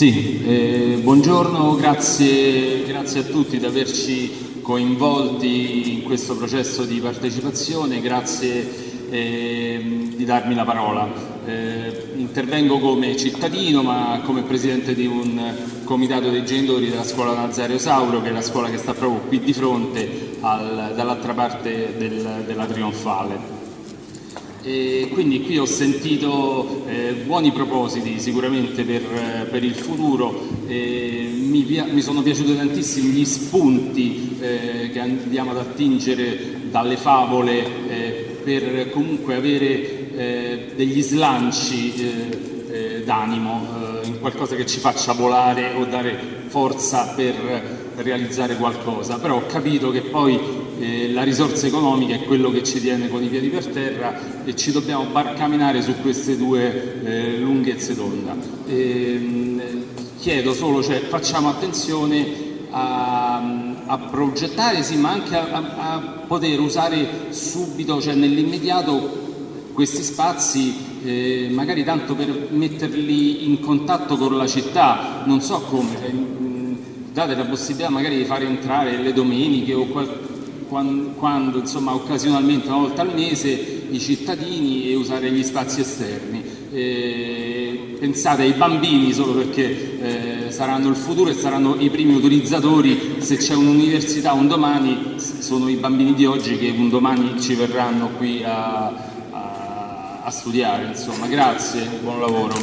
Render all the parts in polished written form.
Buongiorno, grazie a tutti di averci coinvolti in questo processo di partecipazione, grazie di darmi la parola. Intervengo come cittadino ma come presidente di un comitato dei genitori della scuola Nazario Sauro, che è la scuola che sta proprio qui di fronte dall'altra parte della Trionfale. E quindi qui ho sentito buoni propositi sicuramente per il futuro. Mi sono piaciuti tantissimo gli spunti che andiamo ad attingere dalle favole per comunque avere degli slanci d'animo in qualcosa che ci faccia volare o dare forza per realizzare qualcosa. Però ho capito che poi la risorsa economica è quello che ci tiene con i piedi per terra e ci dobbiamo barcamenare su queste due lunghezze d'onda. Chiedo solo, facciamo attenzione a progettare, sì, ma anche a poter usare subito, nell'immediato, questi spazi, magari tanto per metterli in contatto con la città, non so come, date la possibilità magari di fare entrare le domeniche o quando insomma occasionalmente, una volta al mese, i cittadini e usare gli spazi esterni. Pensate ai bambini, solo perché saranno il futuro e saranno i primi utilizzatori. Se c'è un'università un domani, sono i bambini di oggi che un domani ci verranno qui a studiare. Insomma, grazie, buon lavoro.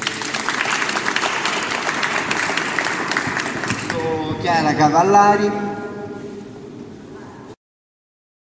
Chiara Cavallari.